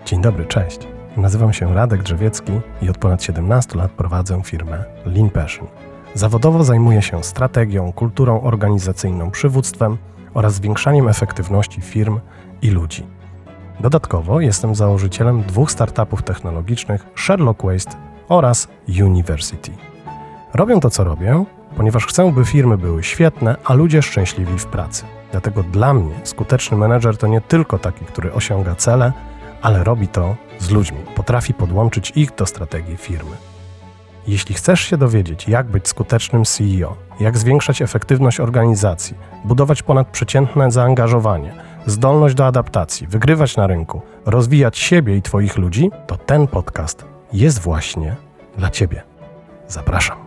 Dzień dobry, cześć. Nazywam się Radek Drzewiecki i od ponad 17 lat prowadzę firmę Lean Passion. Zawodowo zajmuję się strategią, kulturą organizacyjną, przywództwem oraz zwiększaniem efektywności firm i ludzi. Dodatkowo jestem założycielem 2 startupów technologicznych Sherlock Waste oraz University. Robię to, co robię, ponieważ chcę, by firmy były świetne, a ludzie szczęśliwi w pracy. Dlatego dla mnie skuteczny menedżer to nie tylko taki, który osiąga cele, ale robi to z ludźmi, potrafi podłączyć ich do strategii firmy. Jeśli chcesz się dowiedzieć, jak być skutecznym CEO, jak zwiększać efektywność organizacji, budować ponadprzeciętne zaangażowanie, zdolność do adaptacji, wygrywać na rynku, rozwijać siebie i Twoich ludzi, to ten podcast jest właśnie dla Ciebie. Zapraszam.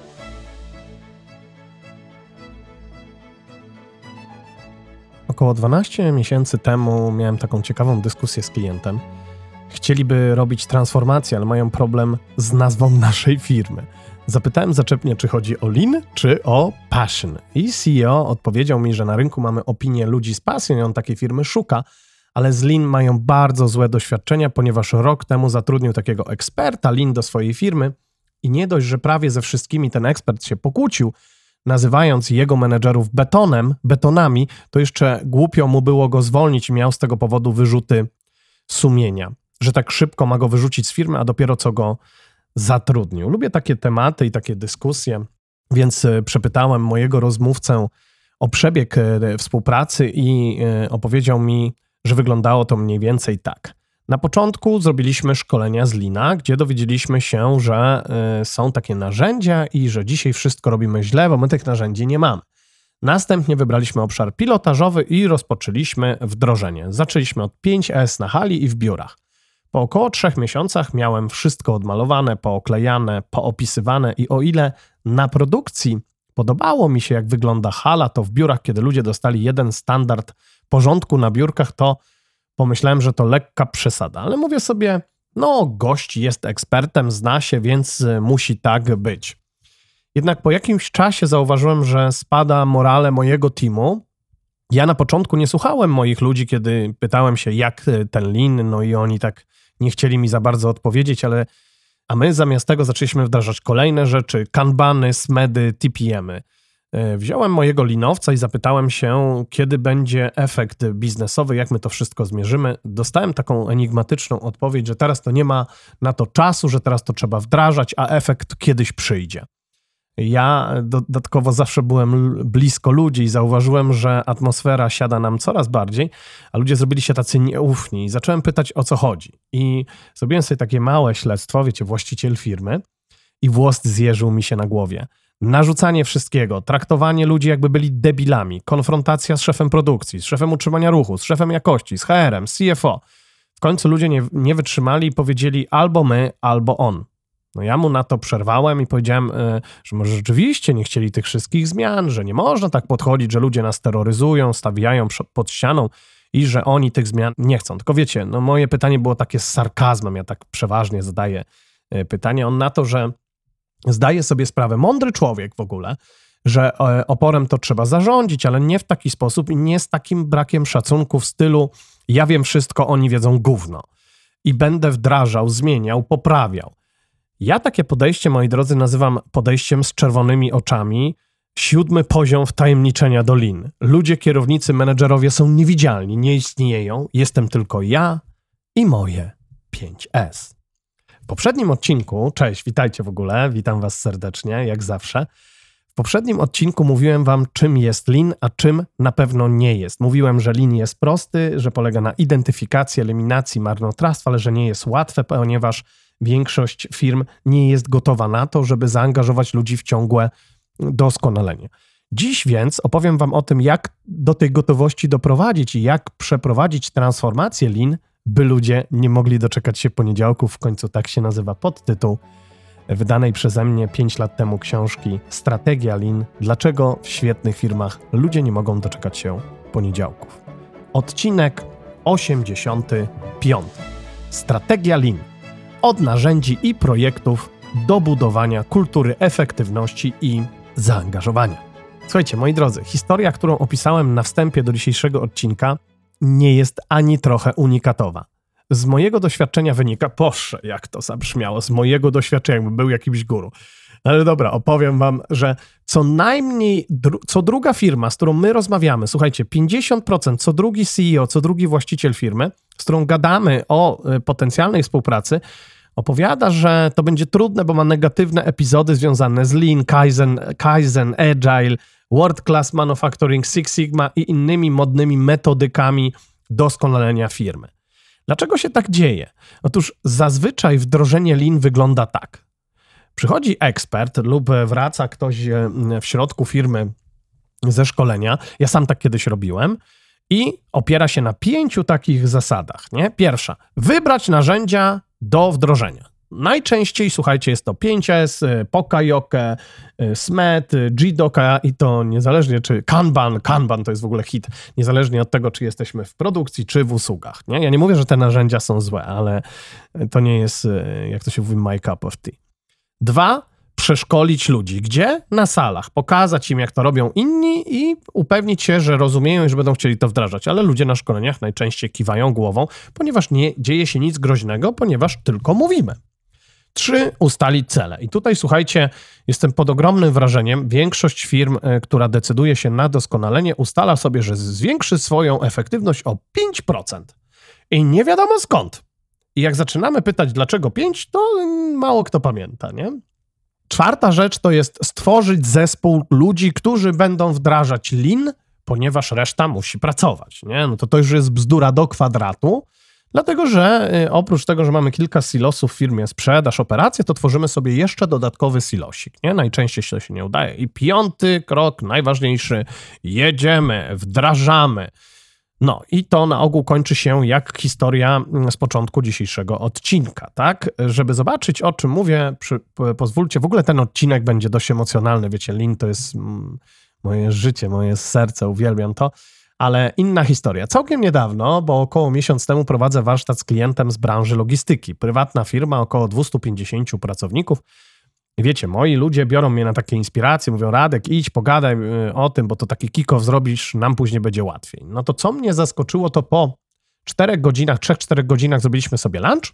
Około 12 miesięcy temu miałem taką ciekawą dyskusję z klientem. Chcieliby robić transformację, ale mają problem z nazwą naszej firmy. Zapytałem zaczepnie, czy chodzi o Lean, czy o Passion. I CEO odpowiedział mi, że na rynku mamy opinię ludzi z pasją i on takiej firmy szuka, ale z Lean mają bardzo złe doświadczenia, ponieważ rok temu zatrudnił takiego eksperta Lean do swojej firmy i nie dość, że prawie ze wszystkimi ten ekspert się pokłócił, nazywając jego menedżerów betonami, to jeszcze głupio mu było go zwolnić i miał z tego powodu wyrzuty sumienia, że tak szybko ma go wyrzucić z firmy, a dopiero co go zatrudnił. Lubię takie tematy i takie dyskusje, więc przepytałem mojego rozmówcę o przebieg współpracy i opowiedział mi, że wyglądało to mniej więcej tak. Na początku zrobiliśmy szkolenia z Leana, gdzie dowiedzieliśmy się, że są takie narzędzia i że dzisiaj wszystko robimy źle, bo my tych narzędzi nie mamy. Następnie wybraliśmy obszar pilotażowy i rozpoczęliśmy wdrożenie. Zaczęliśmy od 5S na hali i w biurach. Po około 3 miesiącach miałem wszystko odmalowane, pooklejane, poopisywane i o ile na produkcji podobało mi się, jak wygląda hala, to w biurach, kiedy ludzie dostali jeden standard porządku na biurkach, to pomyślałem, że to lekka przesada. Ale mówię sobie, gość jest ekspertem, zna się, więc musi tak być. Jednak po jakimś czasie zauważyłem, że spada morale mojego teamu. Ja na początku nie słuchałem moich ludzi, kiedy pytałem się, jak ten Lean, i oni tak nie chcieli mi za bardzo odpowiedzieć, a my zamiast tego zaczęliśmy wdrażać kolejne rzeczy, kanbany, smedy, TPM-y. Wziąłem mojego linowca i zapytałem się, kiedy będzie efekt biznesowy, jak my to wszystko zmierzymy. Dostałem taką enigmatyczną odpowiedź, że teraz to nie ma na to czasu, że teraz to trzeba wdrażać, a efekt kiedyś przyjdzie. Ja dodatkowo zawsze byłem blisko ludzi i zauważyłem, że atmosfera siada nam coraz bardziej, a ludzie zrobili się tacy nieufni i zacząłem pytać, o co chodzi. I zrobiłem sobie takie małe śledztwo, właściciel firmy, i włos zjeżył mi się na głowie. Narzucanie wszystkiego, traktowanie ludzi jakby byli debilami, konfrontacja z szefem produkcji, z szefem utrzymania ruchu, z szefem jakości, z HR-em, z CFO. W końcu ludzie nie wytrzymali i powiedzieli albo my, albo on. Ja mu na to przerwałem i powiedziałem, że może rzeczywiście nie chcieli tych wszystkich zmian, że nie można tak podchodzić, że ludzie nas terroryzują, stawiają pod ścianą i że oni tych zmian nie chcą. Tylko wiecie, moje pytanie było takie z sarkazmem, ja tak przeważnie zadaję pytanie. On na to, że zdaje sobie sprawę, mądry człowiek w ogóle, że oporem to trzeba zarządzić, ale nie w taki sposób i nie z takim brakiem szacunku w stylu ja wiem wszystko, oni wiedzą gówno i będę wdrażał, zmieniał, poprawiał. Ja takie podejście, moi drodzy, nazywam podejściem z czerwonymi oczami. 7. poziom wtajemniczenia do Lean. Ludzie, kierownicy, menedżerowie są niewidzialni, nie istnieją. Jestem tylko ja i moje 5S. W poprzednim odcinku, cześć, witajcie w ogóle, witam was serdecznie, jak zawsze. W poprzednim odcinku mówiłem wam, czym jest Lean, a czym na pewno nie jest. Mówiłem, że Lean jest prosty, że polega na identyfikacji, eliminacji marnotrawstw, ale że nie jest łatwe, ponieważ większość firm nie jest gotowa na to, żeby zaangażować ludzi w ciągłe doskonalenie. Dziś więc opowiem wam o tym, jak do tej gotowości doprowadzić i jak przeprowadzić transformację Lean, by ludzie nie mogli doczekać się poniedziałków. W końcu tak się nazywa podtytuł wydanej przeze mnie 5 lat temu książki Strategia Lean. Dlaczego w świetnych firmach ludzie nie mogą doczekać się poniedziałków? Odcinek 85. Strategia Lean. Od narzędzi i projektów do budowania kultury efektywności i zaangażowania. Słuchajcie, moi drodzy, historia, którą opisałem na wstępie do dzisiejszego odcinka, nie jest ani trochę unikatowa. z mojego doświadczenia wynika, Boże, jak to zabrzmiało, z mojego doświadczenia, jakbym był jakimś guru. Ale dobra, opowiem wam, że co najmniej, co druga firma, z którą my rozmawiamy, słuchajcie, 50%, co drugi CEO, co drugi właściciel firmy, z którą gadamy o potencjalnej współpracy, opowiada, że to będzie trudne, bo ma negatywne epizody związane z Lean, Kaizen, Agile, World Class Manufacturing, Six Sigma i innymi modnymi metodykami doskonalenia firmy. Dlaczego się tak dzieje? Otóż zazwyczaj wdrożenie Lean wygląda tak. Przychodzi ekspert lub wraca ktoś w środku firmy ze szkolenia, ja sam tak kiedyś robiłem, i opiera się na 5 takich zasadach. Nie? Pierwsza, wybrać narzędzia do wdrożenia. Najczęściej, słuchajcie, jest to 5S, Pokajoke, SMET, Jidoka i to niezależnie czy Kanban to jest w ogóle hit, niezależnie od tego, czy jesteśmy w produkcji, czy w usługach. Nie? Ja nie mówię, że te narzędzia są złe, ale to nie jest, jak to się mówi, my cup of tea. 2, przeszkolić ludzi. Gdzie? Na salach. Pokazać im, jak to robią inni i upewnić się, że rozumieją i że będą chcieli to wdrażać. Ale ludzie na szkoleniach najczęściej kiwają głową, ponieważ nie dzieje się nic groźnego, ponieważ tylko mówimy. 3, ustalić cele. I tutaj, słuchajcie, jestem pod ogromnym wrażeniem. Większość firm, która decyduje się na doskonalenie, ustala sobie, że zwiększy swoją efektywność o 5%. I nie wiadomo skąd. I jak zaczynamy pytać, dlaczego 5, to mało kto pamięta, nie? 4. rzecz to jest stworzyć zespół ludzi, którzy będą wdrażać Lean, ponieważ reszta musi pracować, nie? No to już jest bzdura do kwadratu, dlatego że oprócz tego, że mamy kilka silosów w firmie, sprzedaż, operacje, to tworzymy sobie jeszcze dodatkowy silosik, nie? Najczęściej się nie udaje. I 5. krok, najważniejszy, jedziemy, wdrażamy. No i to na ogół kończy się jak historia z początku dzisiejszego odcinka, tak? Żeby zobaczyć, o czym mówię, pozwólcie, w ogóle ten odcinek będzie dość emocjonalny, wiecie, Lean to jest moje życie, moje serce, uwielbiam to, ale inna historia. Całkiem niedawno, bo około miesiąc temu prowadzę warsztat z klientem z branży logistyki. Prywatna firma, około 250 pracowników. I wiecie, moi ludzie biorą mnie na takie inspiracje, mówią: Radek, idź, pogadaj o tym, bo to taki kick-off zrobisz, nam później będzie łatwiej. No to co mnie zaskoczyło, to po 3-4 godzinach zrobiliśmy sobie lunch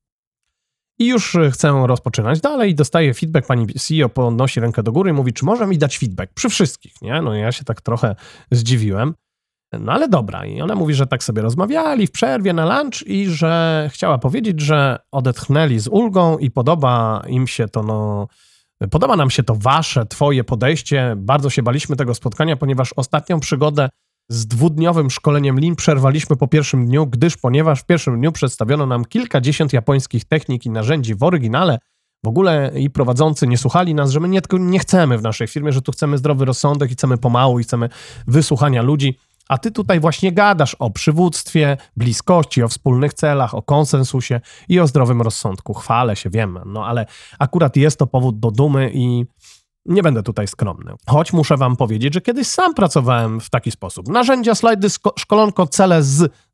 i już chcę rozpoczynać dalej i dostaję feedback, pani CEO podnosi rękę do góry i mówi, czy może mi dać feedback przy wszystkich, nie? No ja się tak trochę zdziwiłem. No ale dobra, i ona mówi, że tak sobie rozmawiali w przerwie na lunch i że chciała powiedzieć, że odetchnęli z ulgą i podoba nam się to twoje podejście. Bardzo się baliśmy tego spotkania, ponieważ ostatnią przygodę z 2-dniowym szkoleniem Lean przerwaliśmy po pierwszym dniu, ponieważ w pierwszym dniu przedstawiono nam kilkadziesiąt japońskich technik i narzędzi w oryginale. W ogóle i prowadzący nie słuchali nas, że my nie chcemy w naszej firmie, że tu chcemy zdrowy rozsądek i chcemy pomału i chcemy wysłuchania ludzi. A ty tutaj właśnie gadasz o przywództwie, bliskości, o wspólnych celach, o konsensusie i o zdrowym rozsądku. Chwalę się, wiem, no ale akurat jest to powód do dumy i nie będę tutaj skromny. Choć muszę wam powiedzieć, że kiedyś sam pracowałem w taki sposób. Narzędzia, slajdy, szkolonko, cele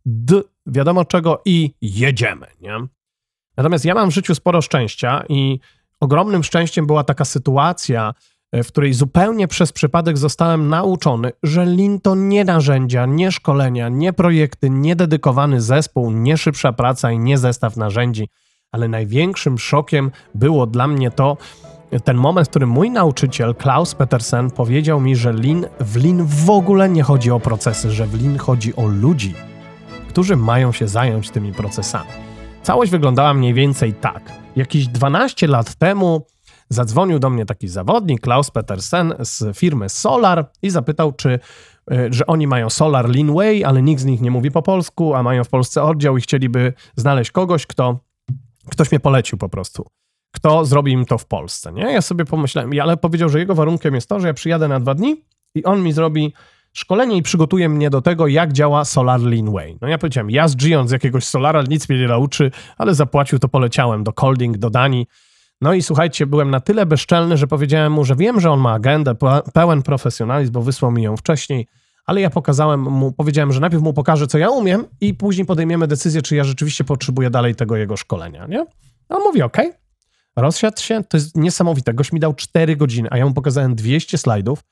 wiadomo czego i jedziemy, nie? Natomiast ja mam w życiu sporo szczęścia i ogromnym szczęściem była taka sytuacja, w której zupełnie przez przypadek zostałem nauczony, że Lean to nie narzędzia, nie szkolenia, nie projekty, nie dedykowany zespół, nie szybsza praca i nie zestaw narzędzi, ale największym szokiem było dla mnie ten moment, w którym mój nauczyciel Klaus Petersen powiedział mi, że w Lean w ogóle nie chodzi o procesy, że w Lean chodzi o ludzi, którzy mają się zająć tymi procesami. Całość wyglądała mniej więcej tak. Jakieś 12 lat temu zadzwonił do mnie taki zawodnik, Klaus Petersen z firmy Solar i zapytał, że oni mają Solar Lean Way, ale nikt z nich nie mówi po polsku, a mają w Polsce oddział i chcieliby znaleźć kogoś, ktoś mnie polecił po prostu. Kto zrobi im to w Polsce, nie? Ja sobie pomyślałem, ale powiedział, że jego warunkiem jest to, że ja przyjadę na 2 dni i on mi zrobi szkolenie i przygotuje mnie do tego, jak działa Solar Lean Way. No ja powiedziałem, ja z Gion z jakiegoś Solara nic mnie nie nauczy, ale zapłacił, to poleciałem do Kolding, do Danii. No i słuchajcie, byłem na tyle bezczelny, że powiedziałem mu, że wiem, że on ma agendę, pełen profesjonalizm, bo wysłał mi ją wcześniej, ale ja powiedziałem, że najpierw mu pokażę, co ja umiem i później podejmiemy decyzję, czy ja rzeczywiście potrzebuję dalej tego jego szkolenia, nie? A on mówi, okej. Rozsiadł się, to jest niesamowite. Gość mi dał 4 godziny, a ja mu pokazałem 200 slajdów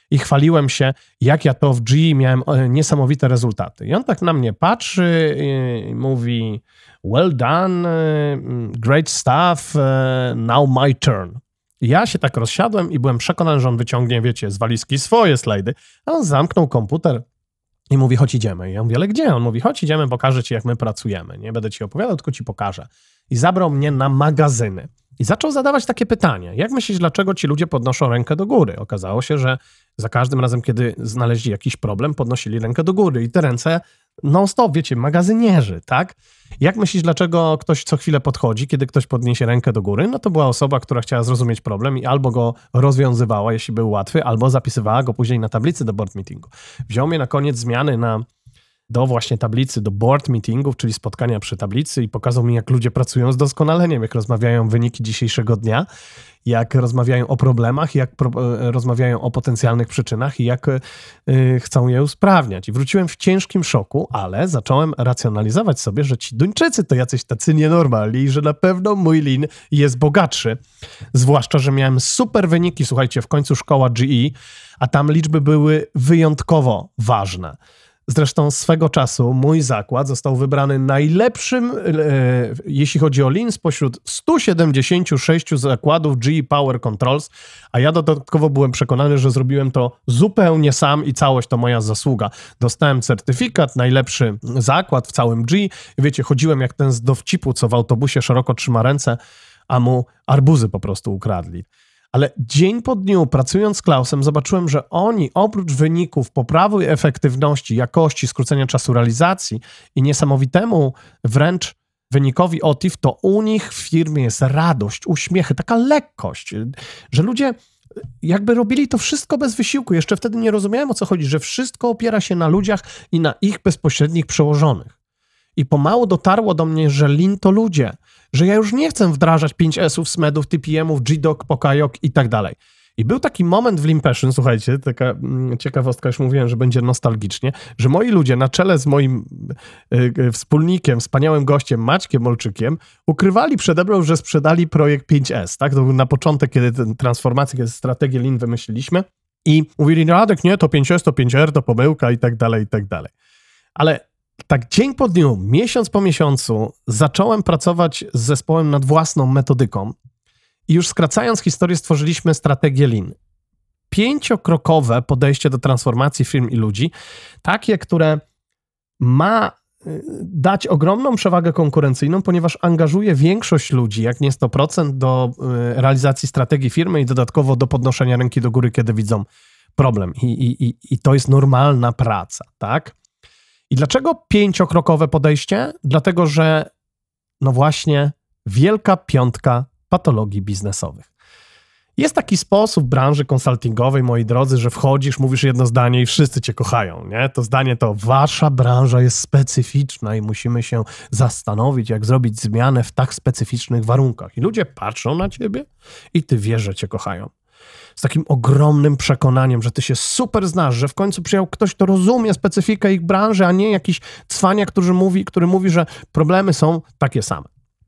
i chwaliłem się, jak ja to w GE miałem niesamowite rezultaty. I on tak na mnie patrzy i mówi: well done, great stuff, now my turn. I ja się tak rozsiadłem i byłem przekonany, że on wyciągnie, wiecie, z walizki swoje slajdy, a on zamknął komputer i mówi: chodź idziemy. I ja mówię: ale gdzie? On mówi: chodź idziemy, pokażę ci, jak my pracujemy. Nie będę ci opowiadał, tylko ci pokażę. I zabrał mnie na magazyny. I zaczął zadawać takie pytania. Jak myślisz, dlaczego ci ludzie podnoszą rękę do góry? Okazało się, że za każdym razem, kiedy znaleźli jakiś problem, podnosili rękę do góry. I te ręce non-stop, wiecie, magazynierzy, tak? Jak myślisz, dlaczego ktoś co chwilę podchodzi, kiedy ktoś podniesie rękę do góry? No to była osoba, która chciała zrozumieć problem i albo go rozwiązywała, jeśli był łatwy, albo zapisywała go później na tablicy do board meetingu. Wziął mnie na koniec zmiany do właśnie tablicy, do board meetingów, czyli spotkania przy tablicy i pokazał mi, jak ludzie pracują z doskonaleniem, jak rozmawiają wyniki dzisiejszego dnia, jak rozmawiają o problemach, jak rozmawiają o potencjalnych przyczynach i jak chcą je usprawniać. I wróciłem w ciężkim szoku, ale zacząłem racjonalizować sobie, że ci Duńczycy to jacyś tacy nienormalni i że na pewno mój lean jest bogatszy. Zwłaszcza, że miałem super wyniki, słuchajcie, w końcu szkoła GE, a tam liczby były wyjątkowo ważne. Zresztą swego czasu mój zakład został wybrany najlepszym, jeśli chodzi o lean, spośród 176 zakładów GE Power Controls, a ja dodatkowo byłem przekonany, że zrobiłem to zupełnie sam i całość to moja zasługa. Dostałem certyfikat, najlepszy zakład w całym GE i wiecie, chodziłem jak ten z dowcipu, co w autobusie szeroko trzyma ręce, a mu arbuzy po prostu ukradli. Ale dzień po dniu, pracując z Klausem, zobaczyłem, że oni oprócz wyników poprawy efektywności, jakości, skrócenia czasu realizacji i niesamowitemu wręcz wynikowi OTIF, to u nich w firmie jest radość, uśmiechy, taka lekkość, że ludzie jakby robili to wszystko bez wysiłku. Jeszcze wtedy nie rozumiałem, o co chodzi, że wszystko opiera się na ludziach i na ich bezpośrednich przełożonych. I pomału dotarło do mnie, że lean to ludzie, że ja już nie chcę wdrażać 5S-ów, SMED-ów, TPM-ów, GDoc, Pokajok i tak dalej. I był taki moment w Lean Passion, słuchajcie, taka ciekawostka, już mówiłem, że będzie nostalgicznie, że moi ludzie na czele z moim wspólnikiem, wspaniałym gościem Maćkiem Olczykiem, ukrywali przede mną, że sprzedali projekt 5S, tak? To był na początek, kiedy tę transformację, kiedy strategię Lean wymyśliliśmy i mówili: Radek, nie, to 5S, to 5R, to pomyłka i tak dalej, i tak dalej. Ale tak dzień po dniu, miesiąc po miesiącu zacząłem pracować z zespołem nad własną metodyką i już skracając historię stworzyliśmy strategię Lean. 5-krokowe podejście do transformacji firm i ludzi, takie, które ma dać ogromną przewagę konkurencyjną, ponieważ angażuje większość ludzi, jak nie 100%, do realizacji strategii firmy i dodatkowo do podnoszenia ręki do góry, kiedy widzą problem. I to jest normalna praca, tak? I dlaczego 5-krokowe podejście? Dlatego, że no właśnie wielka piątka patologii biznesowych. Jest taki sposób w branży konsultingowej, moi drodzy, że wchodzisz, mówisz jedno zdanie i wszyscy cię kochają, nie? To zdanie to: wasza branża jest specyficzna i musimy się zastanowić, jak zrobić zmianę w tak specyficznych warunkach. I ludzie patrzą na ciebie i ty wiesz, że cię kochają. Z takim ogromnym przekonaniem, że ty się super znasz, że w końcu przyjął ktoś, kto rozumie specyfikę ich branży, a nie jakiś cwaniak, który mówi, że problemy są takie same.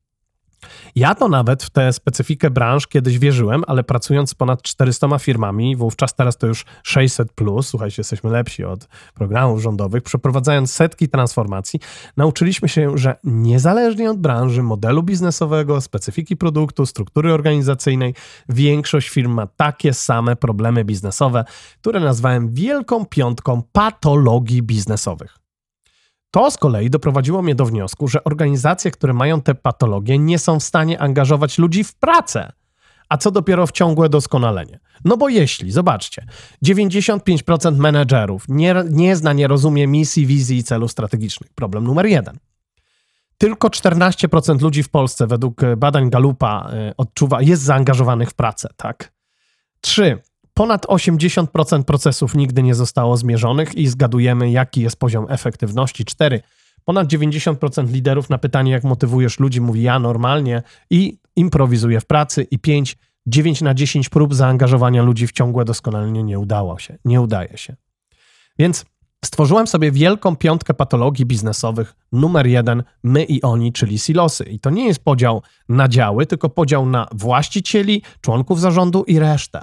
Ja to nawet w tę specyfikę branż kiedyś wierzyłem, ale pracując z ponad 400 firmami, wówczas teraz to już 600 plus, słuchajcie, jesteśmy lepsi od programów rządowych, przeprowadzając setki transformacji, nauczyliśmy się, że niezależnie od branży, modelu biznesowego, specyfiki produktu, struktury organizacyjnej, większość firm ma takie same problemy biznesowe, które nazwałem wielką piątką patologii biznesowych. To z kolei doprowadziło mnie do wniosku, że organizacje, które mają te patologie, nie są w stanie angażować ludzi w pracę, a co dopiero w ciągłe doskonalenie. No bo jeśli, zobaczcie, 95% menedżerów nie zna, nie rozumie misji, wizji i celów strategicznych. Problem numer 1. Tylko 14% ludzi w Polsce według badań Gallupa jest zaangażowanych w pracę, tak? 3. Ponad 80% procesów nigdy nie zostało zmierzonych i zgadujemy, jaki jest poziom efektywności. 4. Ponad 90% liderów na pytanie, jak motywujesz ludzi, mówi: ja normalnie i improwizuję w pracy. I 5. 9 na 10 prób zaangażowania ludzi w ciągłe doskonalenie nie udaje się. Więc stworzyłem sobie wielką piątkę patologii biznesowych. Numer 1, my i oni, czyli silosy. I to nie jest podział na działy, tylko podział na właścicieli, członków zarządu i resztę.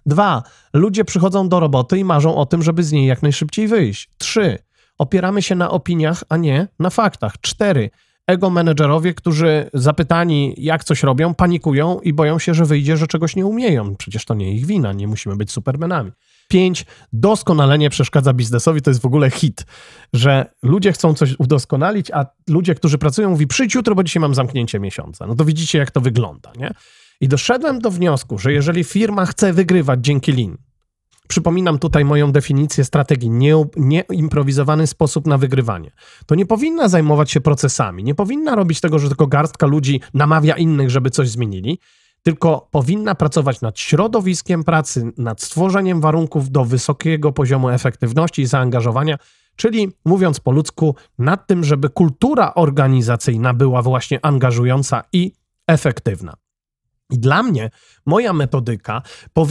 2. Ludzie przychodzą do roboty i marzą o tym, żeby z niej jak najszybciej wyjść. 3. Opieramy się na opiniach, a nie na faktach. 4. Ego menedżerowie, którzy zapytani, jak coś robią, panikują i boją się, że wyjdzie, że czegoś nie umieją. Przecież to nie ich wina, nie musimy być supermenami. 5. Doskonalenie przeszkadza biznesowi. To jest w ogóle hit, że ludzie chcą coś udoskonalić, a ludzie, którzy pracują, mówi, przyjdź jutro, bo dzisiaj mam zamknięcie miesiąca. No to widzicie, jak to wygląda, nie? I doszedłem do wniosku, że jeżeli firma chce wygrywać dzięki Lean, przypominam tutaj moją definicję strategii, nieimprowizowany sposób na wygrywanie, to nie powinna zajmować się procesami, nie powinna robić tego, że tylko garstka ludzi namawia innych, żeby coś zmienili, tylko powinna pracować nad środowiskiem pracy, nad stworzeniem warunków do wysokiego poziomu efektywności i zaangażowania, czyli mówiąc po ludzku, nad tym, żeby kultura organizacyjna była właśnie angażująca i efektywna. I dla mnie moja metodyka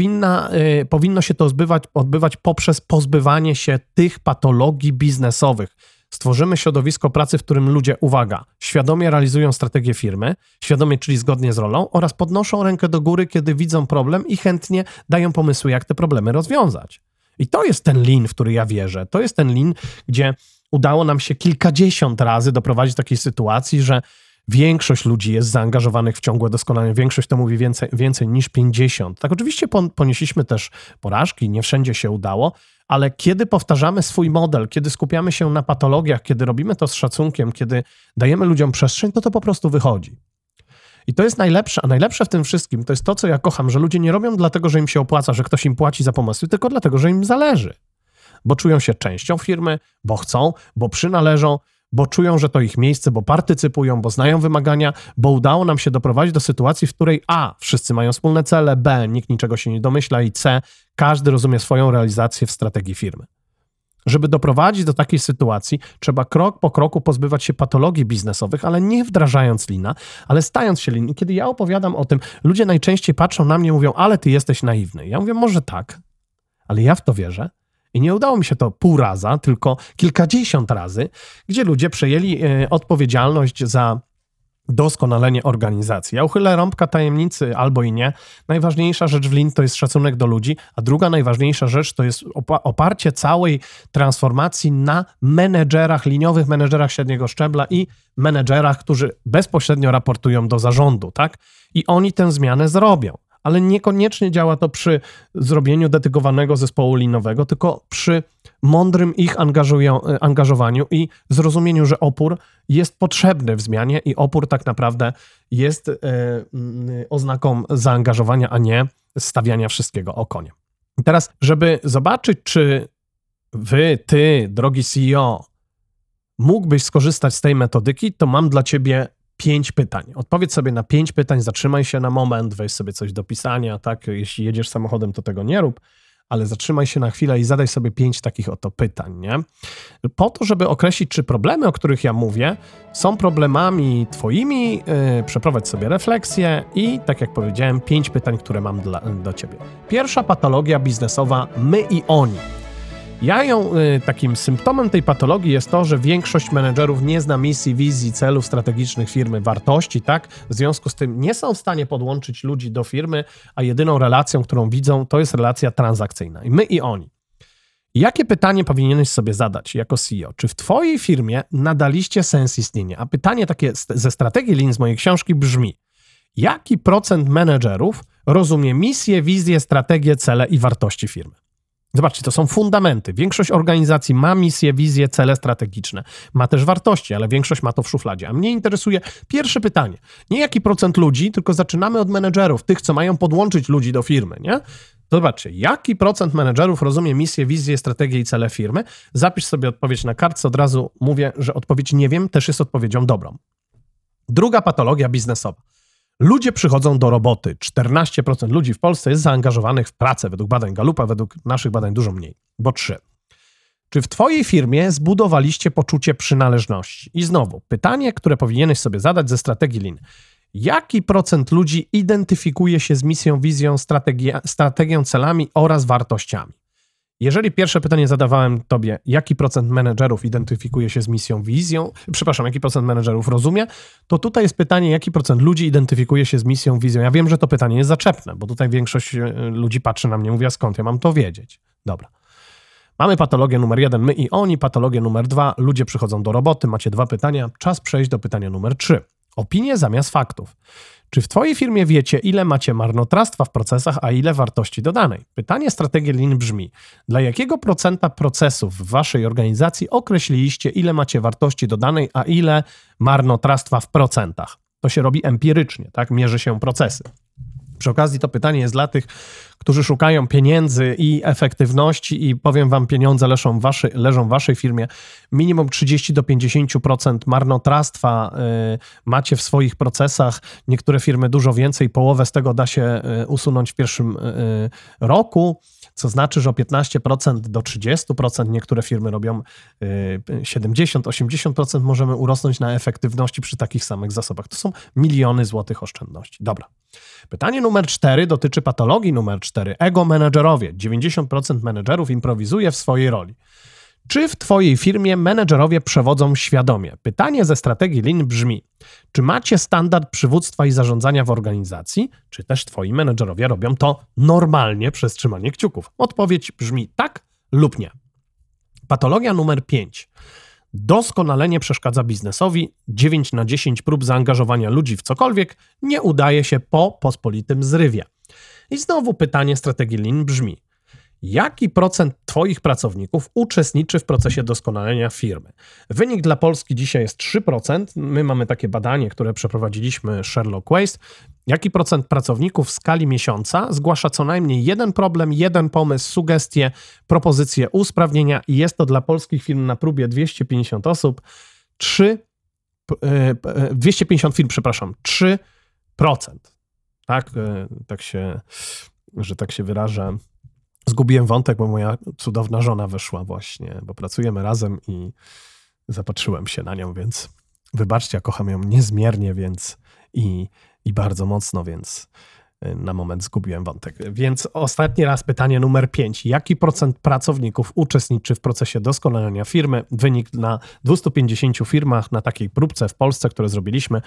powinno się to odbywać poprzez pozbywanie się tych patologii biznesowych. Stworzymy środowisko pracy, w którym ludzie, uwaga, świadomie realizują strategię firmy, świadomie, czyli zgodnie z rolą, oraz podnoszą rękę do góry, kiedy widzą problem i chętnie dają pomysły, jak te problemy rozwiązać. I to jest ten Lean, w który ja wierzę. To jest ten Lean, gdzie udało nam się kilkadziesiąt razy doprowadzić do takiej sytuacji, że większość ludzi jest zaangażowanych w ciągłe doskonalenie. Większość to mówi więcej niż 50. Tak, oczywiście ponieśliśmy też porażki, nie wszędzie się udało, ale kiedy powtarzamy swój model, kiedy skupiamy się na patologiach, kiedy robimy to z szacunkiem, kiedy dajemy ludziom przestrzeń, to po prostu wychodzi. I to jest najlepsze, a najlepsze w tym wszystkim to jest to, co ja kocham, że ludzie nie robią dlatego, że im się opłaca, że ktoś im płaci za pomysły, tylko dlatego, że im zależy. Bo czują się częścią firmy, bo chcą, bo przynależą, bo czują, że to ich miejsce, bo partycypują, bo znają wymagania, bo udało nam się doprowadzić do sytuacji, w której a. wszyscy mają wspólne cele, b. nikt niczego się nie domyśla i c. każdy rozumie swoją realizację w strategii firmy. Żeby doprowadzić do takiej sytuacji, trzeba krok po kroku pozbywać się patologii biznesowych, ale nie wdrażając Leana, ale stając się Lean. I kiedy ja opowiadam o tym, ludzie najczęściej patrzą na mnie i mówią, ale ty jesteś naiwny. Ja mówię, może tak, ale ja w to wierzę. I nie udało mi się to pół raza, tylko kilkadziesiąt razy, gdzie ludzie przejęli odpowiedzialność za doskonalenie organizacji. Ja uchylę rąbka tajemnicy albo i nie. Najważniejsza rzecz w Lean to jest szacunek do ludzi, a druga najważniejsza rzecz to jest oparcie całej transformacji na menedżerach, liniowych menedżerach średniego szczebla i menedżerach, którzy bezpośrednio raportują do zarządu, tak? I oni tę zmianę zrobią. Ale niekoniecznie działa to przy zrobieniu dedykowanego zespołu linowego, tylko przy mądrym ich angażowaniu i zrozumieniu, że opór jest potrzebny w zmianie i opór tak naprawdę jest oznaką zaangażowania, a nie stawiania wszystkiego o konie. I teraz, żeby zobaczyć, czy ty, drogi CEO, mógłbyś skorzystać z tej metodyki, to mam dla ciebie 5 pytań. Odpowiedz sobie na 5 pytań, zatrzymaj się na moment, weź sobie coś do pisania, tak? Jeśli jedziesz samochodem, to tego nie rób, ale zatrzymaj się na chwilę i zadaj sobie 5 takich oto pytań, nie? Po to, żeby określić, czy problemy, o których ja mówię, są problemami twoimi, przeprowadź sobie refleksję i, tak jak powiedziałem, 5 pytań, które mam do ciebie. Pierwsza patologia biznesowa, my i oni. Takim symptomem tej patologii jest to, że większość menedżerów nie zna misji, wizji, celów strategicznych firmy, wartości, tak? W związku z tym nie są w stanie podłączyć ludzi do firmy, a jedyną relacją, którą widzą, to jest relacja transakcyjna. I my i oni. Jakie pytanie powinieneś sobie zadać jako CEO? Czy w twojej firmie nadaliście sens istnienia? A pytanie takie ze strategii Lean z mojej książki brzmi: jaki procent menedżerów rozumie misję, wizję, strategię, cele i wartości firmy? Zobaczcie, to są fundamenty. Większość organizacji ma misję, wizję, cele strategiczne. Ma też wartości, ale większość ma to w szufladzie. A mnie interesuje pierwsze pytanie. Nie jaki procent ludzi, tylko zaczynamy od menedżerów, tych, co mają podłączyć ludzi do firmy, nie? Zobaczcie, jaki procent menedżerów rozumie misję, wizję, strategię i cele firmy? Zapisz sobie odpowiedź na kartce. Od razu mówię, że odpowiedź nie wiem też jest odpowiedzią dobrą. Druga patologia biznesowa. Ludzie przychodzą do roboty. 14% ludzi w Polsce jest zaangażowanych w pracę. Według badań Gallupa, według naszych badań dużo mniej, bo 3. Czy w twojej firmie zbudowaliście poczucie przynależności? I znowu, pytanie, które powinieneś sobie zadać ze strategii Lean. Jaki procent ludzi identyfikuje się z misją, wizją, strategią, celami oraz wartościami? Jeżeli pierwsze pytanie zadawałem tobie, jaki procent menedżerów identyfikuje się z misją, wizją, jaki procent menedżerów rozumie, to tutaj jest pytanie, jaki procent ludzi identyfikuje się z misją, wizją. Ja wiem, że to pytanie jest zaczepne, bo tutaj większość ludzi patrzy na mnie i mówi, a skąd ja mam to wiedzieć? Dobra. Mamy patologię numer 1, my i oni, patologię numer 2, ludzie przychodzą do roboty, macie 2 pytania, czas przejść do pytania numer 3. Opinie zamiast faktów. Czy w twojej firmie wiecie, ile macie marnotrawstwa w procesach, a ile wartości dodanej? Pytanie strategii Lean brzmi, dla jakiego procenta procesów w waszej organizacji określiliście, ile macie wartości dodanej, a ile marnotrawstwa w procentach? To się robi empirycznie, tak? Mierzy się procesy. Przy okazji to pytanie jest dla tych, którzy szukają pieniędzy i efektywności i powiem wam, pieniądze leżą w waszej firmie. Minimum 30 do 50% marnotrawstwa macie w swoich procesach. Niektóre firmy dużo więcej, połowę z tego da się usunąć w pierwszym roku, co znaczy, że o 15% do 30%, niektóre firmy robią 70-80% możemy urosnąć na efektywności przy takich samych zasobach. To są miliony złotych oszczędności. Dobra. Pytanie numer 4 dotyczy patologii numer 4. Ego menedżerowie. 90% menedżerów improwizuje w swojej roli. Czy w twojej firmie menedżerowie przewodzą świadomie? Pytanie ze strategii Lean brzmi, czy macie standard przywództwa i zarządzania w organizacji, czy też twoi menedżerowie robią to normalnie przez trzymanie kciuków? Odpowiedź brzmi tak lub nie. Patologia numer 5. Doskonalenie przeszkadza biznesowi. 9 na 10 prób zaangażowania ludzi w cokolwiek nie udaje się po pospolitym zrywie. I znowu pytanie strategii Lean brzmi, jaki procent twoich pracowników uczestniczy w procesie doskonalenia firmy? Wynik dla Polski dzisiaj jest 3%. My mamy takie badanie, które przeprowadziliśmy Sherlock Waste. Jaki procent pracowników w skali miesiąca zgłasza co najmniej jeden problem, jeden pomysł, sugestię, propozycję usprawnienia i jest to dla polskich firm na próbie 250 osób, 250 firm, 3%. Tak, tak się wyrażę. Zgubiłem wątek, bo moja cudowna żona wyszła właśnie, bo pracujemy razem i zapatrzyłem się na nią, więc wybaczcie, ja kocham ją niezmiernie, więc i bardzo mocno, więc na moment zgubiłem wątek. Więc ostatni raz pytanie numer 5. Jaki procent pracowników uczestniczy w procesie doskonalenia firmy? Wynik na 250 firmach na takiej próbce w Polsce, które zrobiliśmy.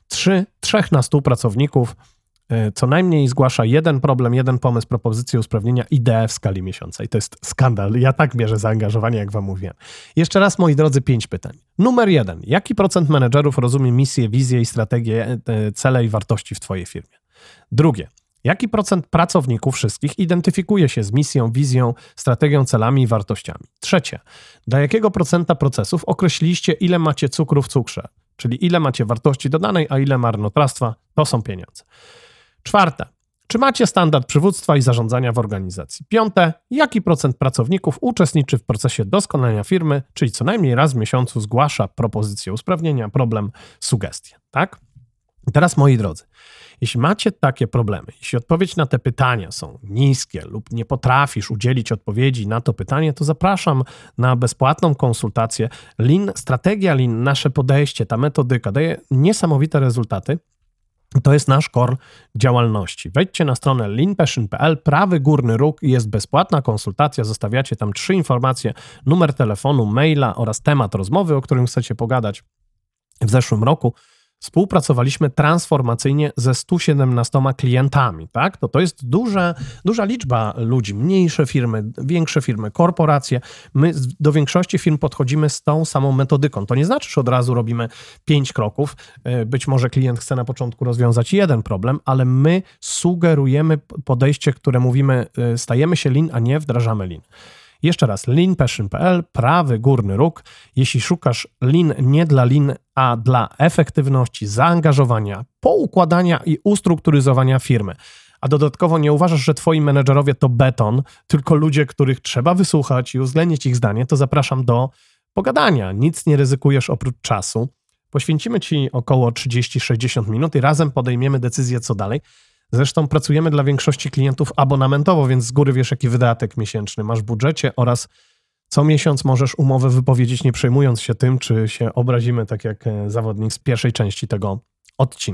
3 na 100 pracowników co najmniej zgłasza jeden problem, jeden pomysł, propozycję usprawnienia, ideę w skali miesiąca. I to jest skandal. Ja tak mierzę zaangażowanie, jak wam mówiłem. Jeszcze raz, moi drodzy, 5 pytań. Numer 1. Jaki procent menedżerów rozumie misję, wizję i strategię, cele i wartości w twojej firmie? Drugie. Jaki procent pracowników wszystkich identyfikuje się z misją, wizją, strategią, celami i wartościami? Trzecie. Dla jakiego procenta procesów określiliście, ile macie cukru w cukrze? Czyli ile macie wartości dodanej, a ile marnotrawstwa? To są pieniądze. Czwarte. Czy macie standard przywództwa i zarządzania w organizacji? Piąte. Jaki procent pracowników uczestniczy w procesie doskonalenia firmy, czyli co najmniej raz w miesiącu zgłasza propozycję usprawnienia, problem, sugestię, tak? I teraz, moi drodzy, jeśli macie takie problemy, jeśli odpowiedź na te pytania są niskie lub nie potrafisz udzielić odpowiedzi na to pytanie, to zapraszam na bezpłatną konsultację. Lean, strategia Lean, nasze podejście, ta metodyka daje niesamowite rezultaty. To jest nasz core działalności. Wejdźcie na stronę leanpassion.pl, prawy górny róg i jest bezpłatna konsultacja. Zostawiacie tam 3 informacje, numer telefonu, maila oraz temat rozmowy, o którym chcecie pogadać. W zeszłym roku współpracowaliśmy transformacyjnie ze 117 klientami, tak? To jest duża liczba ludzi, mniejsze firmy, większe firmy, korporacje. My do większości firm podchodzimy z tą samą metodyką. To nie znaczy, że od razu robimy 5 kroków. Być może klient chce na początku rozwiązać jeden problem, ale my sugerujemy podejście, które mówimy, stajemy się Lean, a nie wdrażamy Lean. Jeszcze raz, leanpassion.pl, prawy górny róg. Jeśli szukasz Lean nie dla Lean, a dla efektywności, zaangażowania, poukładania i ustrukturyzowania firmy, a dodatkowo nie uważasz, że twoi menedżerowie to beton, tylko ludzie, których trzeba wysłuchać i uwzględnić ich zdanie, to zapraszam do pogadania. Nic nie ryzykujesz oprócz czasu. Poświęcimy ci około 30-60 minut i razem podejmiemy decyzję, co dalej. Zresztą pracujemy dla większości klientów abonamentowo, więc z góry wiesz, jaki wydatek miesięczny masz w budżecie oraz co miesiąc możesz umowę wypowiedzieć, nie przejmując się tym, czy się obrazimy, tak jak zawodnik z pierwszej części tego odcinka.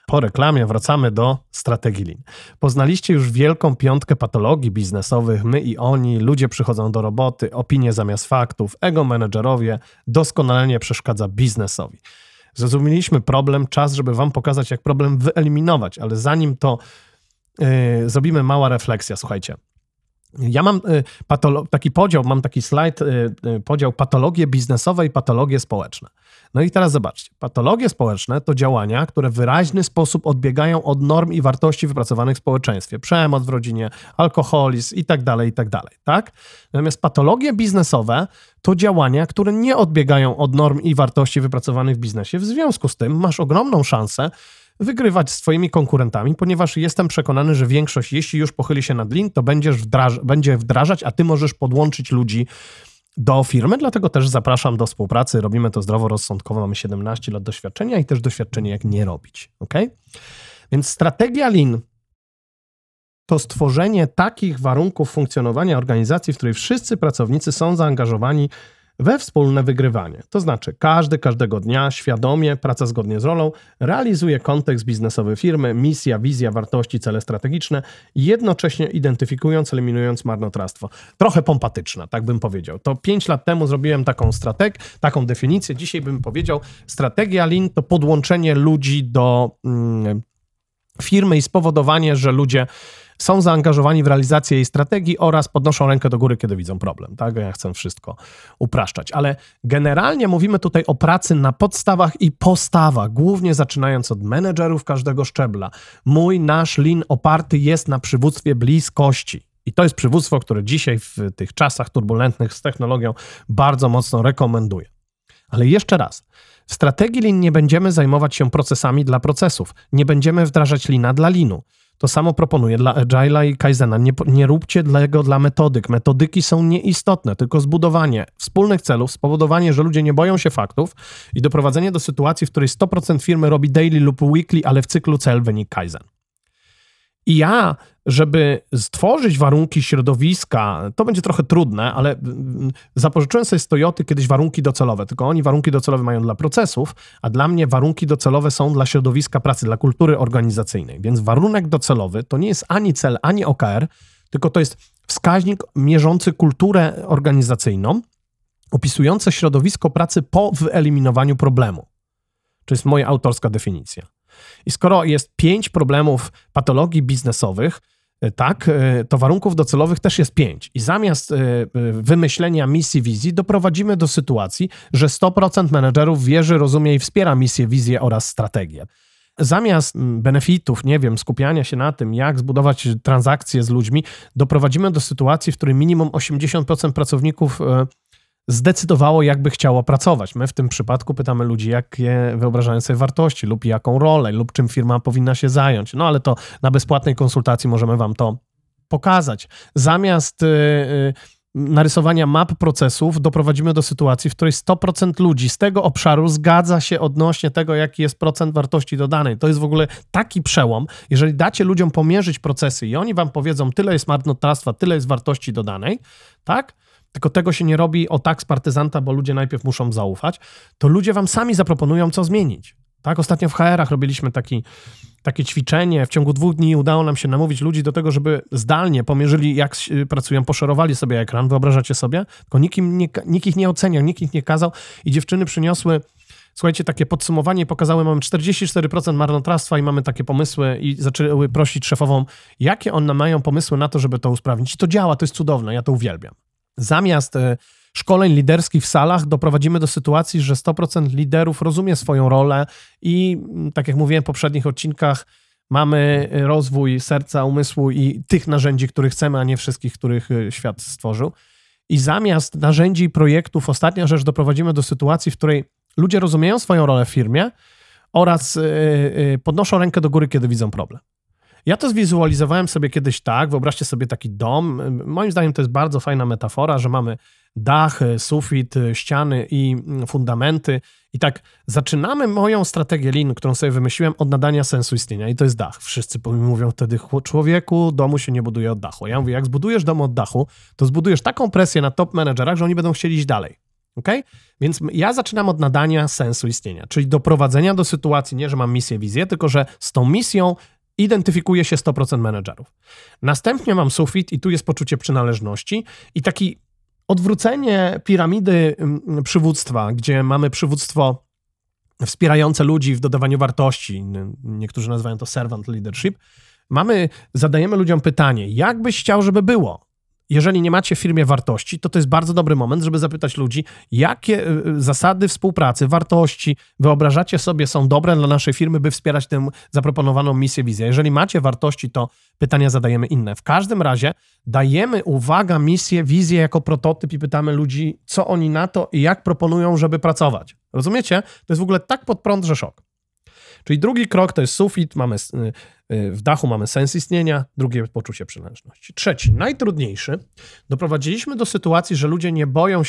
Po reklamie wracamy do strategii Lean. Poznaliście już wielką piątkę patologii biznesowych, my i oni, ludzie przychodzą do roboty, opinie zamiast faktów, ego menedżerowie, doskonalenie przeszkadza biznesowi. Zrozumieliśmy problem, czas, żeby wam pokazać, jak problem wyeliminować, ale zanim to zrobimy mała refleksja, słuchajcie. Ja mam taki podział, mam taki slajd, podział patologie biznesowe i patologie społeczne. No i teraz zobaczcie, patologie społeczne to działania, które w wyraźny sposób odbiegają od norm i wartości wypracowanych w społeczeństwie. Przemoc w rodzinie, alkoholizm i tak dalej, tak? Natomiast patologie biznesowe to działania, które nie odbiegają od norm i wartości wypracowanych w biznesie. W związku z tym masz ogromną szansę wygrywać z swoimi konkurentami, ponieważ jestem przekonany, że większość, jeśli już pochyli się nad Lean, to będzie wdrażać, a ty możesz podłączyć ludzi do firmy, dlatego też zapraszam do współpracy. Robimy to zdroworozsądkowo, mamy 17 lat doświadczenia i też doświadczenie, jak nie robić. Okay? Więc strategia Lean to stworzenie takich warunków funkcjonowania organizacji, w której wszyscy pracownicy są zaangażowani we wspólne wygrywanie. To znaczy każdego dnia świadomie, praca zgodnie z rolą, realizuje kontekst biznesowy firmy, misja, wizja, wartości, cele strategiczne, jednocześnie identyfikując, eliminując marnotrawstwo. Trochę pompatyczna, tak bym powiedział. To 5 lat temu zrobiłem taką definicję. Dzisiaj bym powiedział, strategia Lean to podłączenie ludzi do firmy i spowodowanie, że ludzie są zaangażowani w realizację jej strategii oraz podnoszą rękę do góry, kiedy widzą problem. Tak? Ja chcę wszystko upraszczać. Ale generalnie mówimy tutaj o pracy na podstawach i postawach, głównie zaczynając od menedżerów każdego szczebla. Nasz Lean oparty jest na przywództwie bliskości. I to jest przywództwo, które dzisiaj w tych czasach turbulentnych z technologią bardzo mocno rekomenduję. Ale jeszcze raz, w strategii Lean nie będziemy zajmować się procesami dla procesów. Nie będziemy wdrażać Leana dla Leanu. To samo proponuję dla Agile'a i Kaizena. Nie róbcie tego dla metodyk. Metodyki są nieistotne, tylko zbudowanie wspólnych celów, spowodowanie, że ludzie nie boją się faktów i doprowadzenie do sytuacji, w której 100% firmy robi daily lub weekly, ale w cyklu cel, wynik, Kaizen. I żeby stworzyć warunki środowiska, to będzie trochę trudne, ale zapożyczyłem sobie z Toyoty kiedyś warunki docelowe, tylko oni warunki docelowe mają dla procesów, a dla mnie warunki docelowe są dla środowiska pracy, dla kultury organizacyjnej. Więc warunek docelowy to nie jest ani cel, ani OKR, tylko to jest wskaźnik mierzący kulturę organizacyjną, opisujący środowisko pracy po wyeliminowaniu problemu. To jest moja autorska definicja. I skoro jest 5 problemów patologii biznesowych, tak, to warunków docelowych też jest 5. I zamiast wymyślenia misji, wizji doprowadzimy do sytuacji, że 100% menedżerów wierzy, rozumie i wspiera misję, wizję oraz strategię. Zamiast benefitów, skupiania się na tym, jak zbudować transakcje z ludźmi, doprowadzimy do sytuacji, w której minimum 80% pracowników zdecydowało, jakby chciało pracować. My w tym przypadku pytamy ludzi, jakie wyobrażają sobie wartości lub jaką rolę, lub czym firma powinna się zająć. No ale to na bezpłatnej konsultacji możemy wam to pokazać. Zamiast narysowania map procesów doprowadzimy do sytuacji, w której 100% ludzi z tego obszaru zgadza się odnośnie tego, jaki jest procent wartości dodanej. To jest w ogóle taki przełom. Jeżeli dacie ludziom pomierzyć procesy i oni wam powiedzą, tyle jest marnotrawstwa, tyle jest wartości dodanej, tak? Tylko tego się nie robi z partyzanta, bo ludzie najpierw muszą zaufać, to ludzie wam sami zaproponują, co zmienić. Tak, ostatnio w HR-ach robiliśmy takie ćwiczenie. W ciągu 2 dni udało nam się namówić ludzi do tego, żeby zdalnie pomierzyli, jak pracują, poszerowali sobie ekran, wyobrażacie sobie? Tylko nikt ich nie oceniał, nikt ich nie kazał i dziewczyny przyniosły, słuchajcie, takie podsumowanie i pokazały, mamy 44% marnotrawstwa i mamy takie pomysły i zaczęły prosić szefową, jakie one mają pomysły na to, żeby to usprawnić. I to działa, to jest cudowne, ja to uwielbiam. Zamiast szkoleń liderskich w salach doprowadzimy do sytuacji, że 100% liderów rozumie swoją rolę i tak jak mówiłem w poprzednich odcinkach, mamy rozwój serca, umysłu i tych narzędzi, których chcemy, a nie wszystkich, których świat stworzył. I zamiast narzędzi i projektów, ostatnia rzecz, doprowadzimy do sytuacji, w której ludzie rozumieją swoją rolę w firmie oraz podnoszą rękę do góry, kiedy widzą problem. Ja to zwizualizowałem sobie kiedyś tak, wyobraźcie sobie taki dom. Moim zdaniem to jest bardzo fajna metafora, że mamy dach, sufit, ściany i fundamenty. I tak zaczynamy moją strategię Lean, którą sobie wymyśliłem, od nadania sensu istnienia. I to jest dach. Wszyscy mówią wtedy, człowieku, domu się nie buduje od dachu. Ja mówię, jak zbudujesz dom od dachu, to zbudujesz taką presję na top menedżerach, że oni będą chcieli iść dalej. Okay? Więc ja zaczynam od nadania sensu istnienia, czyli doprowadzenia do sytuacji, nie, że mam misję, wizję, tylko że z tą misją identyfikuje się 100% menedżerów. Następnie mam sufit i tu jest poczucie przynależności i taki odwrócenie piramidy przywództwa, gdzie mamy przywództwo wspierające ludzi w dodawaniu wartości. Niektórzy nazywają to servant leadership. Zadajemy ludziom pytanie, jak byś chciał, żeby było? Jeżeli nie macie w firmie wartości, to jest bardzo dobry moment, żeby zapytać ludzi, jakie zasady współpracy, wartości wyobrażacie sobie są dobre dla naszej firmy, by wspierać tę zaproponowaną misję, wizję. Jeżeli macie wartości, to pytania zadajemy inne. W każdym razie dajemy, uwaga, misję, wizję jako prototyp i pytamy ludzi, co oni na to i jak proponują, żeby pracować. Rozumiecie? To jest w ogóle tak pod prąd, że szok. Czyli drugi krok to jest sufit, w dachu mamy sens istnienia, drugie poczucie przynależności. Trzeci, najtrudniejszy, doprowadziliśmy do sytuacji, że ludzie nie boją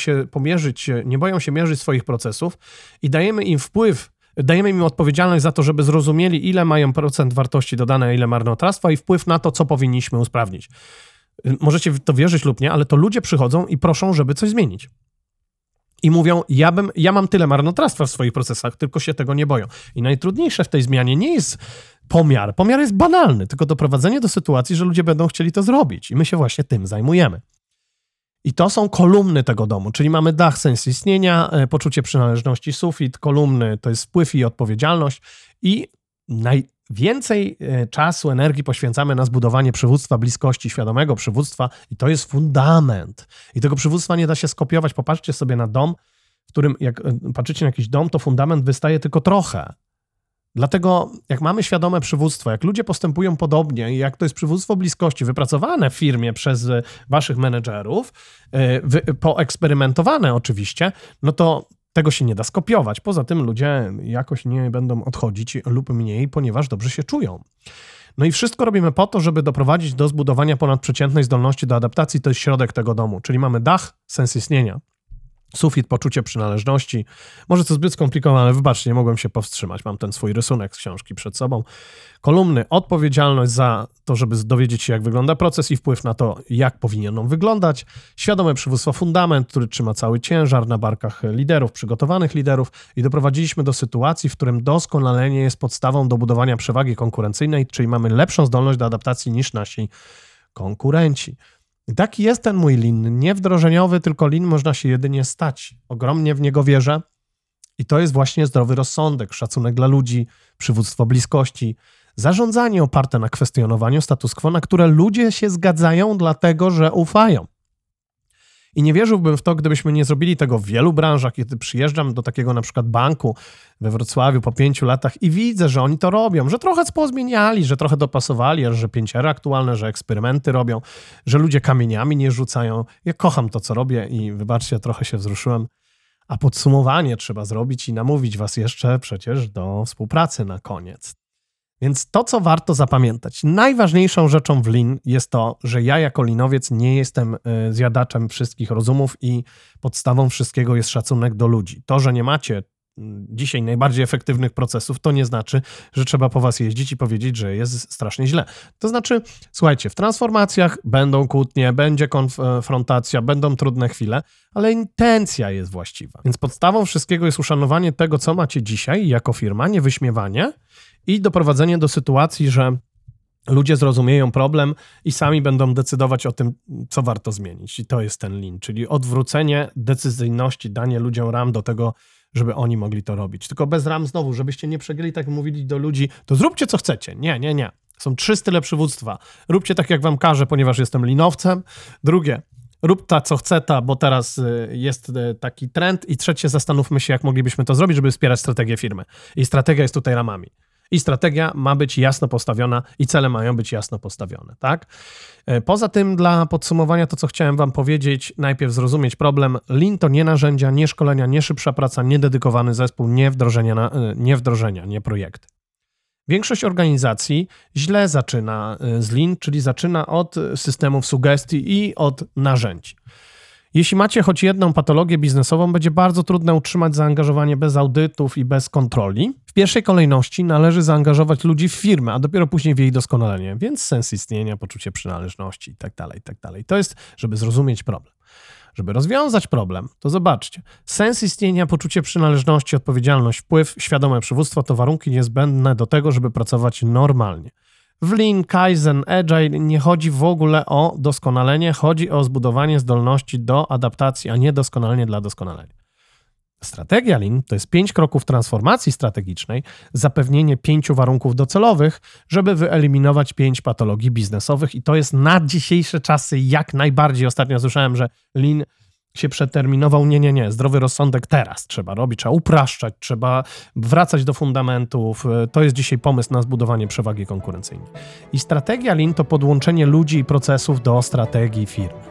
się mierzyć swoich procesów i dajemy im odpowiedzialność za to, żeby zrozumieli, ile mają procent wartości dodane, a ile marnotrawstwa i wpływ na to, co powinniśmy usprawnić. Możecie w to wierzyć lub nie, ale to ludzie przychodzą i proszą, żeby coś zmienić. I mówią, ja mam tyle marnotrawstwa w swoich procesach, tylko się tego nie boją. I najtrudniejsze w tej zmianie nie jest pomiar. Pomiar jest banalny, tylko doprowadzenie do sytuacji, że ludzie będą chcieli to zrobić. I my się właśnie tym zajmujemy. I to są kolumny tego domu, czyli mamy dach, sens istnienia, poczucie przynależności, sufit, kolumny, to jest wpływ i odpowiedzialność i najwięcej czasu, energii poświęcamy na zbudowanie przywództwa, bliskości, świadomego przywództwa i to jest fundament. I tego przywództwa nie da się skopiować. Popatrzcie sobie na dom, w którym jak patrzycie na jakiś dom, to fundament wystaje tylko trochę. Dlatego jak mamy świadome przywództwo, jak ludzie postępują podobnie, jak to jest przywództwo bliskości wypracowane w firmie przez waszych menedżerów, poeksperymentowane oczywiście, no to tego się nie da skopiować. Poza tym ludzie jakoś nie będą odchodzić lub mniej, ponieważ dobrze się czują. No i wszystko robimy po to, żeby doprowadzić do zbudowania ponadprzeciętnej zdolności do adaptacji. To jest środek tego domu, czyli mamy dach, sens istnienia. Sufit, poczucie przynależności. Może to zbyt skomplikowane, ale wybaczcie, nie mogłem się powstrzymać. Mam ten swój rysunek z książki przed sobą. Kolumny, odpowiedzialność za to, żeby dowiedzieć się, jak wygląda proces i wpływ na to, jak powinien on wyglądać. Świadome przywództwo, fundament, który trzyma cały ciężar na barkach liderów, przygotowanych liderów i doprowadziliśmy do sytuacji, w którym doskonalenie jest podstawą do budowania przewagi konkurencyjnej, czyli mamy lepszą zdolność do adaptacji niż nasi konkurenci. I taki jest ten mój lean, nie wdrożeniowy, tylko lean można się jedynie stać. Ogromnie w niego wierzę i to jest właśnie zdrowy rozsądek, szacunek dla ludzi, przywództwo bliskości, zarządzanie oparte na kwestionowaniu status quo, na które ludzie się zgadzają dlatego, że ufają. I nie wierzyłbym w to, gdybyśmy nie zrobili tego w wielu branżach. Kiedy przyjeżdżam do takiego na przykład banku we Wrocławiu po 5 latach i widzę, że oni to robią, że trochę pozmieniali, że trochę dopasowali, że 5R aktualne, że eksperymenty robią, że ludzie kamieniami nie rzucają. Ja kocham to, co robię i wybaczcie, trochę się wzruszyłem. A podsumowanie trzeba zrobić i namówić was jeszcze przecież do współpracy na koniec. Więc to, co warto zapamiętać, najważniejszą rzeczą w Lean jest to, że ja jako linowiec nie jestem zjadaczem wszystkich rozumów i podstawą wszystkiego jest szacunek do ludzi. To, że nie macie dzisiaj najbardziej efektywnych procesów, to nie znaczy, że trzeba po was jeździć i powiedzieć, że jest strasznie źle. To znaczy, słuchajcie, w transformacjach będą kłótnie, będzie konfrontacja, będą trudne chwile, ale intencja jest właściwa. Więc podstawą wszystkiego jest uszanowanie tego, co macie dzisiaj jako firma, nie wyśmiewanie i doprowadzenie do sytuacji, że ludzie zrozumieją problem i sami będą decydować o tym, co warto zmienić. I to jest ten lean, czyli odwrócenie decyzyjności, danie ludziom ram do tego, żeby oni mogli to robić. Tylko bez ram znowu, żebyście nie przegięli, tak mówili do ludzi, to zróbcie co chcecie. Nie. Są 3 style przywództwa. Róbcie tak, jak wam każę, ponieważ jestem linowcem. Drugie, rób ta, co chce ta, bo teraz jest taki trend. I trzecie, zastanówmy się, jak moglibyśmy to zrobić, żeby wspierać strategię firmy. I strategia jest tutaj ramami. I strategia ma być jasno postawiona i cele mają być jasno postawione, tak? Poza tym dla podsumowania to, co chciałem wam powiedzieć, najpierw zrozumieć problem. Lean to nie narzędzia, nie szkolenia, nie szybsza praca, nie dedykowany zespół, nie wdrożenia, nie projekty. Większość organizacji źle zaczyna z Lean, czyli zaczyna od systemów sugestii i od narzędzi. Jeśli macie choć jedną patologię biznesową, będzie bardzo trudno utrzymać zaangażowanie bez audytów i bez kontroli. W pierwszej kolejności należy zaangażować ludzi w firmę, a dopiero później w jej doskonalenie, więc sens istnienia, poczucie przynależności itd. To jest, żeby zrozumieć problem. Żeby rozwiązać problem, to zobaczcie, sens istnienia, poczucie przynależności, odpowiedzialność, wpływ, świadome przywództwo to warunki niezbędne do tego, żeby pracować normalnie. W Lean, Kaizen, Agile nie chodzi w ogóle o doskonalenie, chodzi o zbudowanie zdolności do adaptacji, a nie doskonalenie dla doskonalenia. Strategia Lean to jest 5 kroków transformacji strategicznej, zapewnienie 5 warunków docelowych, żeby wyeliminować 5 patologii biznesowych i to jest na dzisiejsze czasy jak najbardziej. Ostatnio słyszałem, że Lean się przeterminował. Nie. Zdrowy rozsądek teraz trzeba robić, trzeba upraszczać, trzeba wracać do fundamentów. To jest dzisiaj pomysł na zbudowanie przewagi konkurencyjnej. I strategia Lean to podłączenie ludzi i procesów do strategii firmy.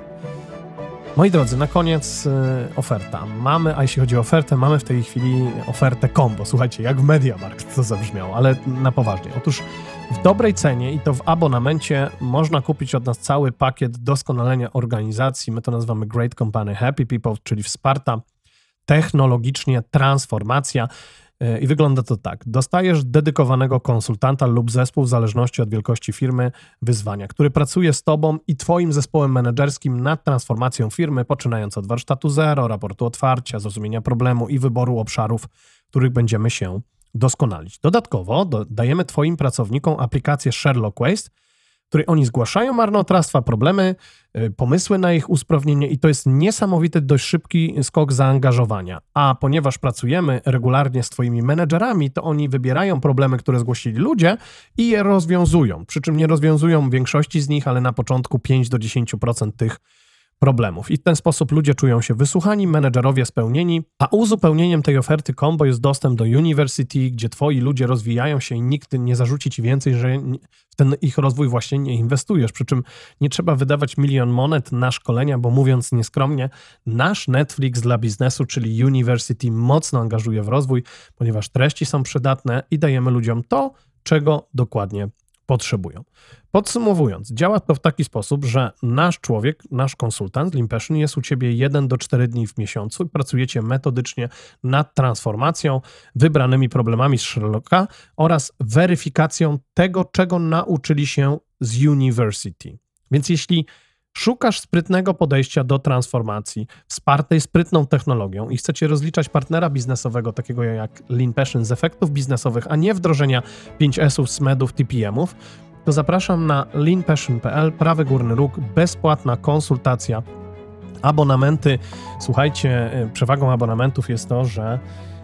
Moi drodzy, na koniec oferta. A jeśli chodzi o ofertę, mamy w tej chwili ofertę combo. Słuchajcie, jak w MediaMarkt to zabrzmiało, ale na poważnie. Otóż w dobrej cenie i to w abonamencie można kupić od nas cały pakiet doskonalenia organizacji. My to nazywamy Great Company Happy People, czyli wsparta technologicznie transformacja. I wygląda to tak. Dostajesz dedykowanego konsultanta lub zespół w zależności od wielkości firmy wyzwania, który pracuje z tobą i twoim zespołem menedżerskim nad transformacją firmy, poczynając od warsztatu zero, raportu otwarcia, zrozumienia problemu i wyboru obszarów, w których będziemy się doskonalić. Dodatkowo dajemy twoim pracownikom aplikację Sherlock Waste, w której oni zgłaszają marnotrawstwa, problemy, pomysły na ich usprawnienie i to jest niesamowity, dość szybki skok zaangażowania. A ponieważ pracujemy regularnie z twoimi menedżerami, to oni wybierają problemy, które zgłosili ludzie i je rozwiązują. Przy czym nie rozwiązują większości z nich, ale na początku 5-10% tych problemów. I w ten sposób ludzie czują się wysłuchani, menedżerowie spełnieni, a uzupełnieniem tej oferty combo jest dostęp do University, gdzie twoi ludzie rozwijają się i nikt nie zarzuci ci więcej, że w ten ich rozwój właśnie nie inwestujesz. Przy czym nie trzeba wydawać milion monet na szkolenia, bo mówiąc nieskromnie, nasz Netflix dla biznesu, czyli University, mocno angażuje w rozwój, ponieważ treści są przydatne i dajemy ludziom to, czego dokładnie potrzebują. Podsumowując, działa to w taki sposób, że nasz człowiek, nasz konsultant z Lean Passion jest u ciebie 1 do 4 dni w miesiącu i pracujecie metodycznie nad transformacją, wybranymi problemami z Sherlocka oraz weryfikacją tego, czego nauczyli się z University. Więc jeśli szukasz sprytnego podejścia do transformacji, wspartej sprytną technologią i chcecie rozliczać partnera biznesowego, takiego jak Lean Passion, z efektów biznesowych, a nie wdrożenia 5S-ów, SMED-ów, TPM-ów, to zapraszam na leanpassion.pl, prawy górny róg, bezpłatna konsultacja. Abonamenty, słuchajcie, przewagą abonamentów jest to, że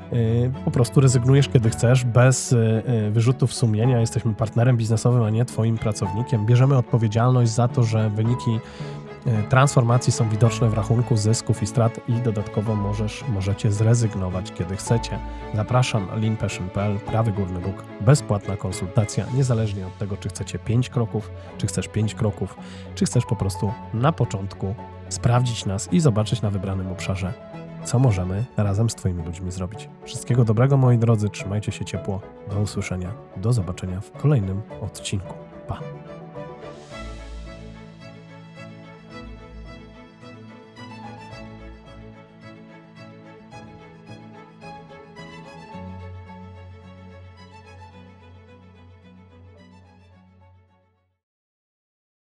po prostu rezygnujesz kiedy chcesz, bez wyrzutów sumienia. Jesteśmy partnerem biznesowym, a nie twoim pracownikiem. Bierzemy odpowiedzialność za to, że wyniki transformacji są widoczne w rachunku zysków i strat i dodatkowo możecie zrezygnować kiedy chcecie. Zapraszam, leanpassion.pl, prawy górny róg, bezpłatna konsultacja, niezależnie od tego, czy chcecie 5 kroków, czy chcesz 5 kroków, czy chcesz po prostu na początku sprawdzić nas i zobaczyć na wybranym obszarze, co możemy razem z twoimi ludźmi zrobić. Wszystkiego dobrego, moi drodzy, trzymajcie się ciepło, do usłyszenia, do zobaczenia w kolejnym odcinku. Pa!